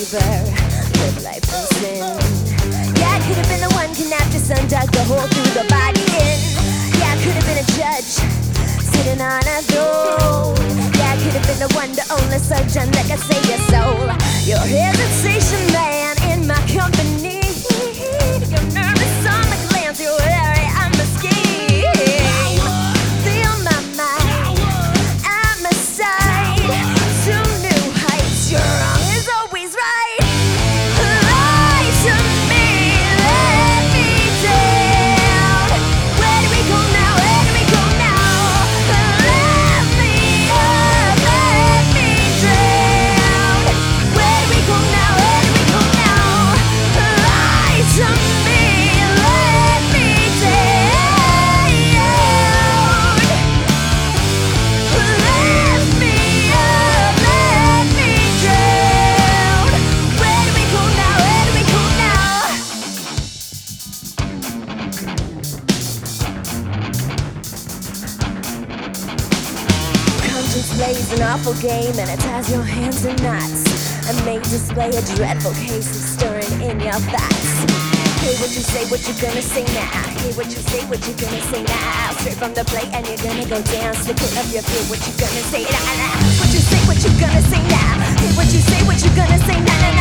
river, live life in sin. Yeah, I could have been the one kidnapped your son, dug the hole, threw the body in. Yeah, I could have been a judge, sitting on a throne. Yeah, I could have been the one to own the surgeon that could save your soul. Your hesitation, man, in my company. You're nervous on the glance, you're wary, I'm a scheme. Feel my mind, at my side, to new heights. You're wrong is always right. Lie to me, let me down. Where do we go now? Where do we go now? Let me up, let me down. Where do we go now? Where do we go now? Lie to me, let me down. Let me up, let me down. Where do we go now? Where do we go now? Conscience plays an awful game and it ties your hands in knots and may display a dreadful case of stirring in your thoughts. Hear what you say, what you gonna say now. Hear what you say, what you gonna say now. Straight from the plate and you're gonna go down. Slip it up your feet, what you gonna say now. What you say, what you gonna say now. Hear what you say, what you gonna say now.